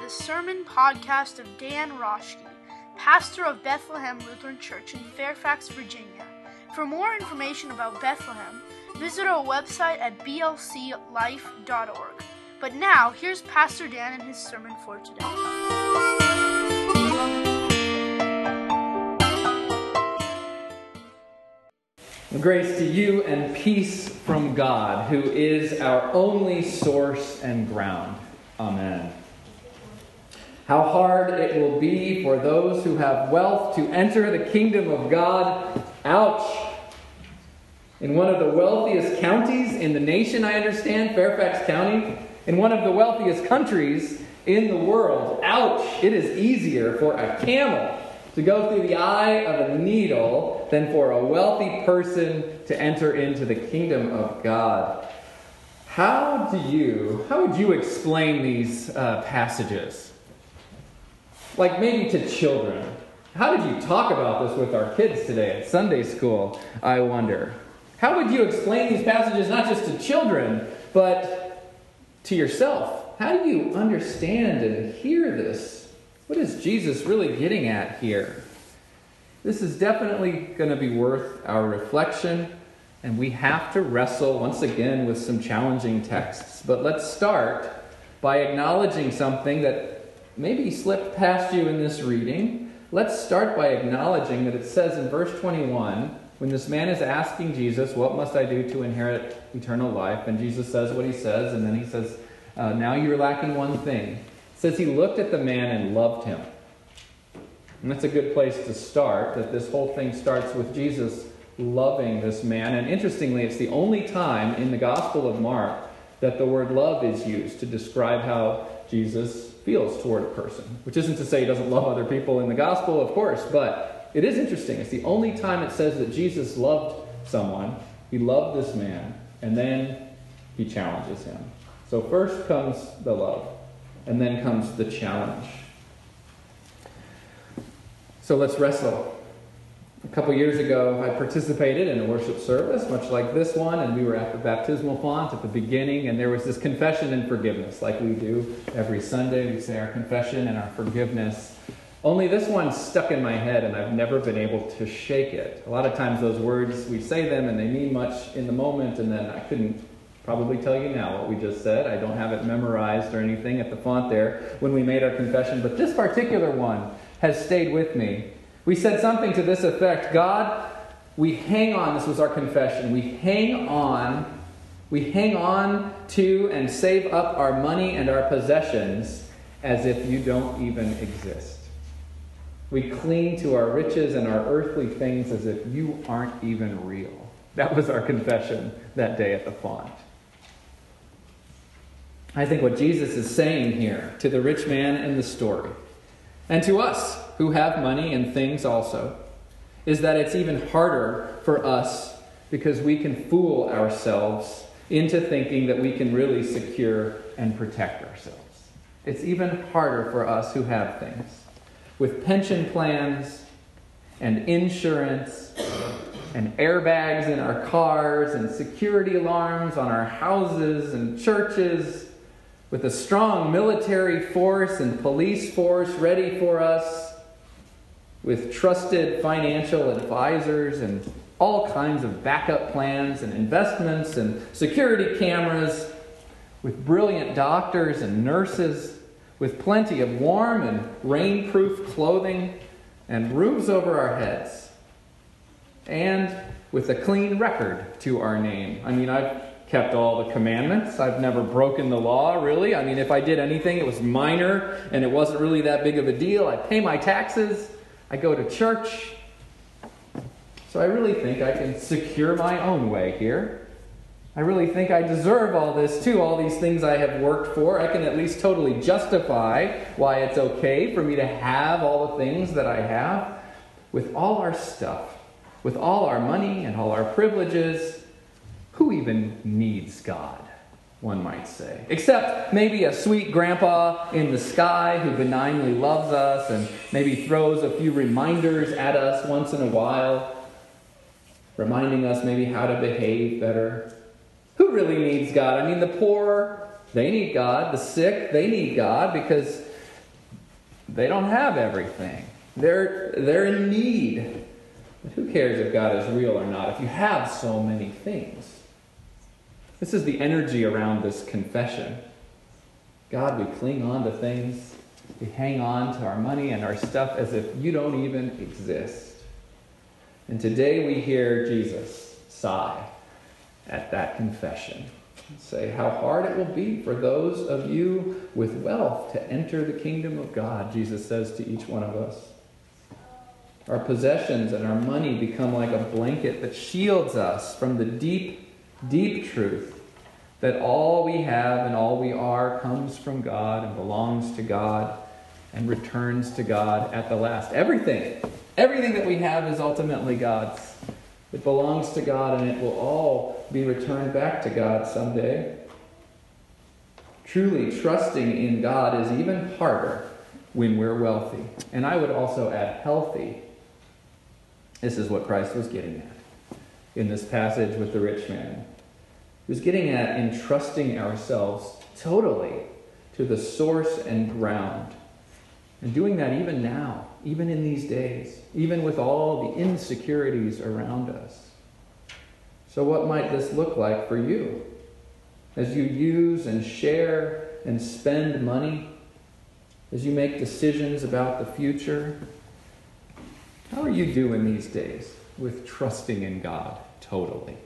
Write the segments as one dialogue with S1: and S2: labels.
S1: the sermon podcast of Dan Roschke, pastor of Bethlehem Lutheran Church in Fairfax, Virginia. For more information about Bethlehem, visit our website at blclife.org. But now, here's Pastor Dan and his sermon for today.
S2: Grace to you and peace from God, who is our only source and ground. Amen. How hard it will be for those who have wealth to enter the kingdom of God. Ouch! In one of the wealthiest counties in the nation, I understand, Fairfax County, in one of the wealthiest countries in the world. Ouch! It is easier for a camel to go through the eye of a needle than for a wealthy person to enter into the kingdom of God. How would you explain these passages? Like maybe to children. How did you talk about this with our kids today at Sunday school, I wonder? How would you explain these passages not just to children, but to yourself? How do you understand and hear this? What is Jesus really getting at here? This is definitely going to be worth our reflection, and we have to wrestle once again with some challenging texts. But let's start by acknowledging something that maybe slipped past you in this reading. Let's start by acknowledging that it says in verse 21, when this man is asking Jesus, what must I do to inherit eternal life? And Jesus says what he says, and then he says, now you're lacking one thing. It says he looked at the man and loved him. And that's a good place to start, that this whole thing starts with Jesus loving this man. And interestingly, it's the only time in the Gospel of Mark that the word love is used to describe how Jesus feels toward a person. Which isn't to say he doesn't love other people in the Gospel, of course, but it is interesting. It's the only time it says that Jesus loved someone. He loved this man, and then he challenges him. So first comes the love. And then comes the challenge. So let's wrestle. A couple years ago, I participated in a worship service, much like this one, and we were at the baptismal font at the beginning, and there was this confession and forgiveness, like we do every Sunday. We say our confession and our forgiveness. Only this one stuck in my head, and I've never been able to shake it. A lot of times those words, we say them, and they mean much in the moment, and then I couldn't probably tell you now what we just said. I don't have it memorized or anything at the font there when we made our confession. But this particular one has stayed with me. We said something to this effect. God, we hang on. This was our confession. We hang on to and save up our money and our possessions as if you don't even exist. We cling to our riches and our earthly things as if you aren't even real. That was our confession that day at the font. I think what Jesus is saying here to the rich man in the story, and to us who have money and things also, is that it's even harder for us because we can fool ourselves into thinking that we can really secure and protect ourselves. It's even harder for us who have things. With pension plans and insurance and airbags in our cars and security alarms on our houses and churches, with a strong military force and police force ready for us, with trusted financial advisors and all kinds of backup plans and investments and security cameras, with brilliant doctors and nurses, with plenty of warm and rain-proof clothing and roofs over our heads, and with a clean record to our name. I mean, I've kept all the commandments. I've never broken the law, really. I mean, if I did anything, it was minor, and it wasn't really that big of a deal. I pay my taxes. I go to church. So I really think I can secure my own way here. I really think I deserve all this, too. All these things I have worked for. I can at least totally justify why it's okay for me to have all the things that I have. With all our stuff, with all our money and all our privileges, who even needs God, one might say? Except maybe a sweet grandpa in the sky who benignly loves us and maybe throws a few reminders at us once in a while, reminding us maybe how to behave better. Who really needs God? I mean, the poor, they need God. The sick, they need God because They don't have everything. They're in need. But who cares if God is real or not if you have so many things? This is the energy around this confession. God, we cling on to things. We hang on to our money and our stuff as if you don't even exist. And today we hear Jesus sigh at that confession and say how hard it will be for those of you with wealth to enter the kingdom of God, Jesus says to each one of us. Our possessions and our money become like a blanket that shields us from the deep, deep truth that all we have and all we are comes from God and belongs to God and returns to God at the last. Everything that we have is ultimately God's. It belongs to God and it will all be returned back to God someday. Truly trusting in God is even harder when we're wealthy. And I would also add healthy. This is what Christ was getting at in this passage with the rich man. He was getting at entrusting ourselves totally to the source and ground. And doing that even now, even in these days, even with all the insecurities around us. So what might this look like for you? As you use and share and spend money, as you make decisions about the future, how are you doing these days with trusting in God totally?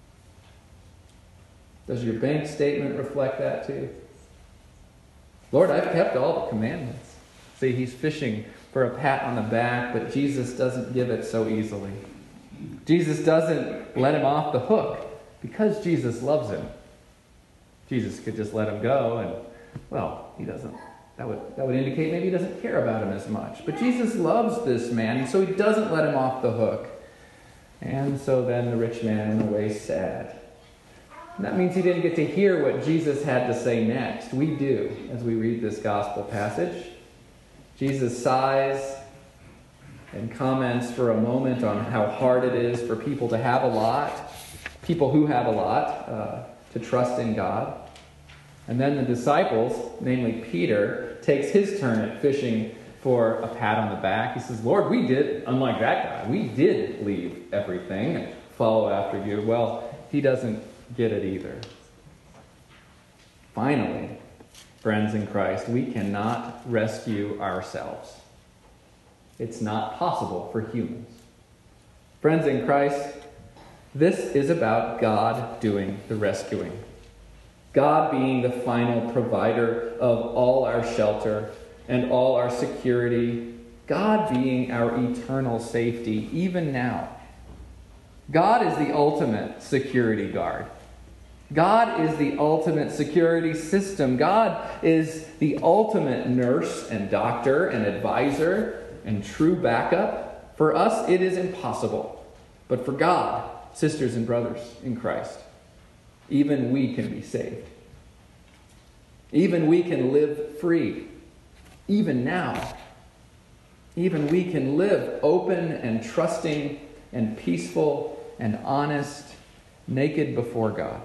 S2: Does your bank statement reflect that too? Lord, I've kept all the commandments. See, he's fishing for a pat on the back, but Jesus doesn't give it so easily. Jesus doesn't let him off the hook because Jesus loves him. Jesus could just let him go and, well, he doesn't. That would indicate maybe he doesn't care about him as much. But Jesus loves this man, and so he doesn't let him off the hook. And so then the rich man went away sad. And that means he didn't get to hear what Jesus had to say next. We do, as we read this gospel passage. Jesus sighs and comments for a moment on how hard it is for people to have a lot, people who have a lot, to trust in God. And then the disciples, namely Peter, takes his turn at fishing for a pat on the back. He says, Lord, we did, unlike that guy, we did leave everything and follow after you. Well, he doesn't get it either. Finally, friends in Christ, we cannot rescue ourselves. It's not possible for humans. Friends in Christ, this is about God doing the rescuing. God being the final provider of all our shelter and all our security. God being our eternal safety, even now. God is the ultimate security guard. God is the ultimate security system. God is the ultimate nurse and doctor and advisor and true backup. For us, it is impossible. But for God, sisters and brothers in Christ, even we can be saved. Even we can live free. Even now. Even we can live open and trusting and peaceful and honest, naked before God.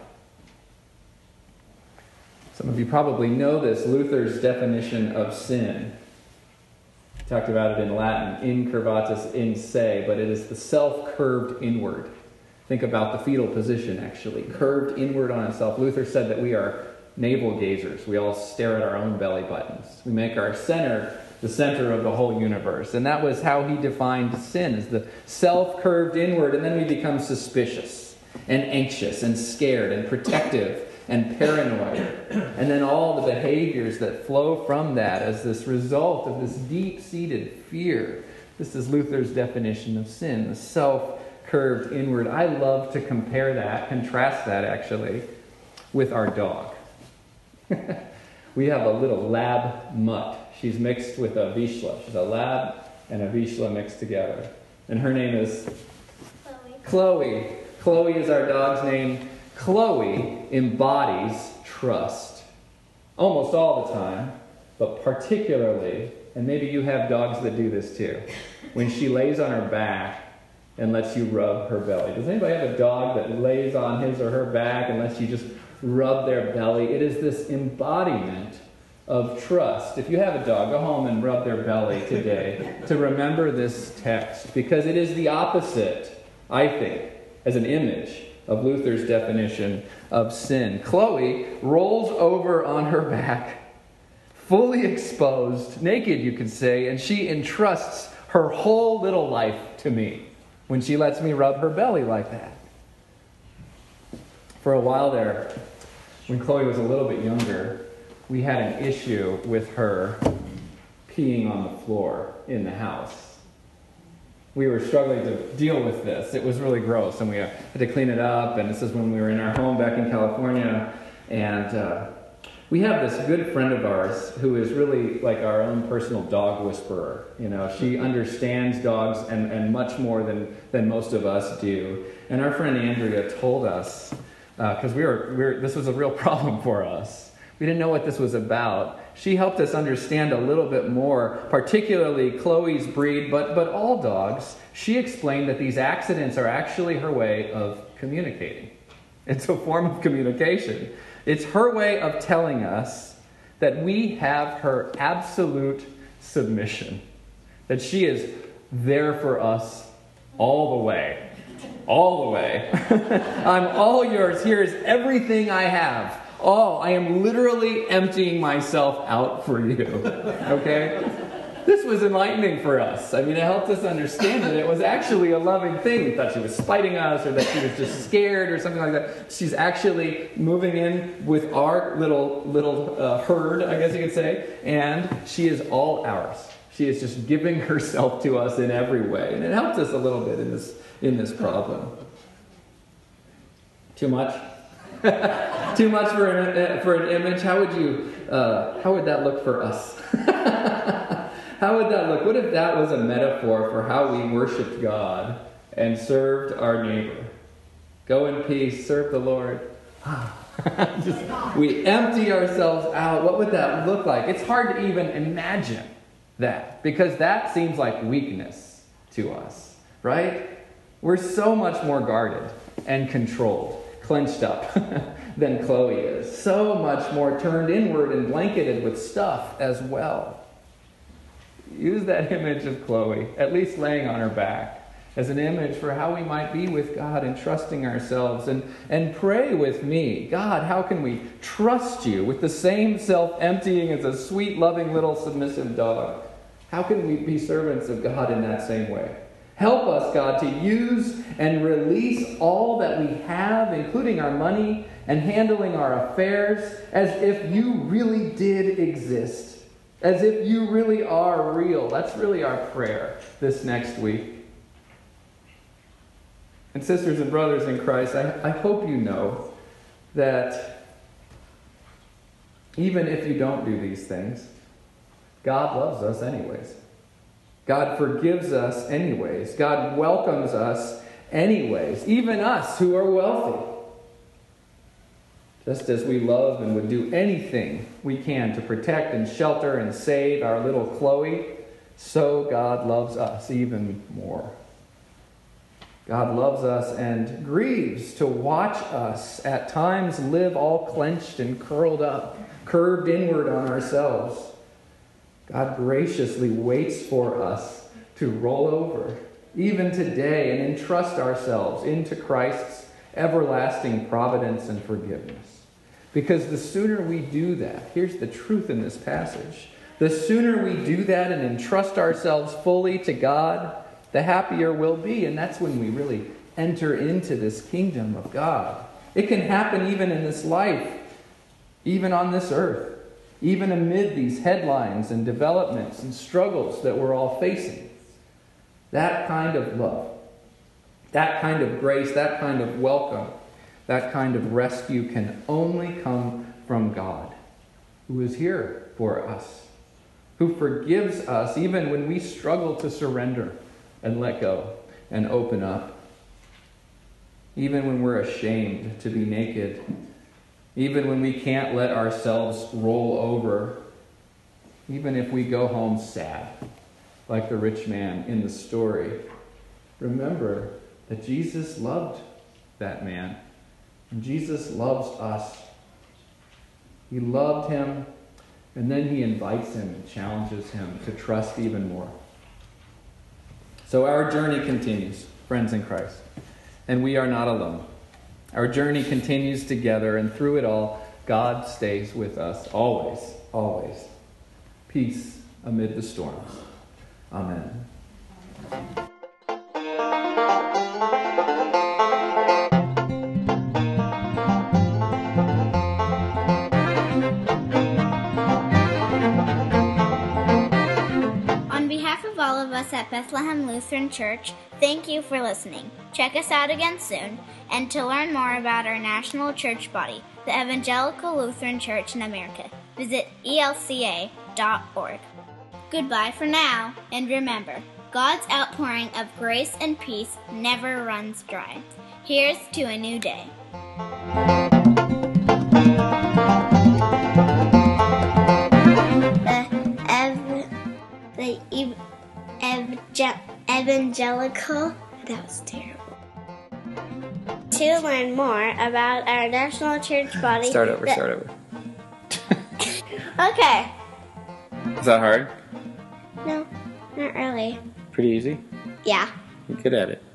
S2: Some of you probably know this, Luther's definition of sin. He talked about it in Latin, incurvatus in se, but it is the self curved inward. Think about the fetal position, actually. Curved inward on itself. Luther said that we are navel gazers. We all stare at our own belly buttons. We make our center the center of the whole universe. And that was how he defined sin, as the self-curved inward. And then we become suspicious and anxious and scared and protective and paranoid. And then all the behaviors that flow from that as this result of this deep-seated fear. This is Luther's definition of sin, the self-curved inward. I love to contrast that actually, with our dog. We have a little lab mutt. She's mixed with a Vizsla. She's a lab and a Vizsla mixed together. And her name is Chloe. Chloe is our dog's name. Chloe embodies trust. Almost all the time, but particularly, and maybe you have dogs that do this too, when she lays on her back and lets you rub her belly. Does anybody have a dog that lays on his or her back and lets you just rub their belly? It is this embodiment of trust. If you have a dog, go home and rub their belly today to remember this text, because it is the opposite, I think, as an image of Luther's definition of sin. Chloe rolls over on her back, fully exposed, naked you could say, and she entrusts her whole little life to me when she lets me rub her belly like that. For a while there, when Chloe was a little bit younger, we had an issue with her peeing on the floor in the house. We were struggling to deal with this. It was really gross, and we had to clean it up, and this is when we were in our home back in California, and we have this good friend of ours who is really like our own personal dog whisperer. You know, she understands dogs and much more than most of us do. And our friend Andrea told us, because this was a real problem for us. We didn't know what this was about. She helped us understand a little bit more, particularly Chloe's breed, but all dogs. She explained that these accidents are actually her way of communicating. It's a form of communication. It's her way of telling us that we have her absolute submission, that she is there for us all the way. All the way. I'm all yours. Here is everything I have. I am literally emptying myself out for you. Okay? This was enlightening for us. I mean, it helped us understand that it was actually a loving thing. We thought she was spiting us, or that she was just scared or something like that. She's actually moving in with our little herd, I guess you could say, and she is all ours. She is just giving herself to us in every way. And it helped us a little bit in this problem. Too much? Too much for an image? How would that look for us? How would that look? What if that was a metaphor for how we worshiped God and served our neighbor? Go in peace, serve the Lord. We empty ourselves out. What would that look like? It's hard to even imagine that, because that seems like weakness to us, right? We're so much more guarded and controlled, clenched up than Chloe is. So much more turned inward and blanketed with stuff as well. Use that image of Chloe, at least laying on her back, as an image for how we might be with God and trusting ourselves. And pray with me, God, how can we trust you with the same self-emptying as a sweet, loving, little submissive dog? How can we be servants of God in that same way? Help us, God, to use and release all that we have, including our money and handling our affairs, as if you really did exist. As if you really are real. That's really our prayer this next week. And sisters and brothers in Christ, I hope you know that even if you don't do these things, God loves us anyways. God forgives us anyways. God welcomes us anyways. Even us who are wealthy. Just as we love and would do anything we can to protect and shelter and save our little Chloe, so God loves us even more. God loves us and grieves to watch us at times live all clenched and curled up, curved inward on ourselves. God graciously waits for us to roll over, even today, and entrust ourselves into Christ's everlasting providence and forgiveness. Because the sooner we do that, here's the truth in this passage, the sooner we do that and entrust ourselves fully to God, the happier we'll be. And that's when we really enter into this kingdom of God. It can happen even in this life, even on this earth, even amid these headlines and developments and struggles that we're all facing. That kind of love, that kind of grace, that kind of welcome, that kind of rescue can only come from God, who is here for us, who forgives us even when we struggle to surrender and let go and open up, even when we're ashamed to be naked, even when we can't let ourselves roll over, even if we go home sad, like the rich man in the story. Remember that Jesus loved that man. And Jesus loves us. He loved him And then he invites him and challenges him to trust even more. So our journey continues, friends in Christ. And we are not alone. Our journey continues together, and through it all, God stays with us always, always. Peace amid the storms. Amen.
S3: On behalf of all of us at Bethlehem Lutheran Church, thank you for listening. Check us out again soon, and to learn more about our national church body, the Evangelical Lutheran Church in America, visit elca.org. Goodbye for now, and remember, God's outpouring of grace and peace never runs dry. Here's to a new day. Evangelical. That was terrible. To learn more about our national church body.
S2: Start over.
S3: Okay.
S2: Is that hard?
S3: No, not really.
S2: Pretty easy?
S3: Yeah.
S2: You're good at it.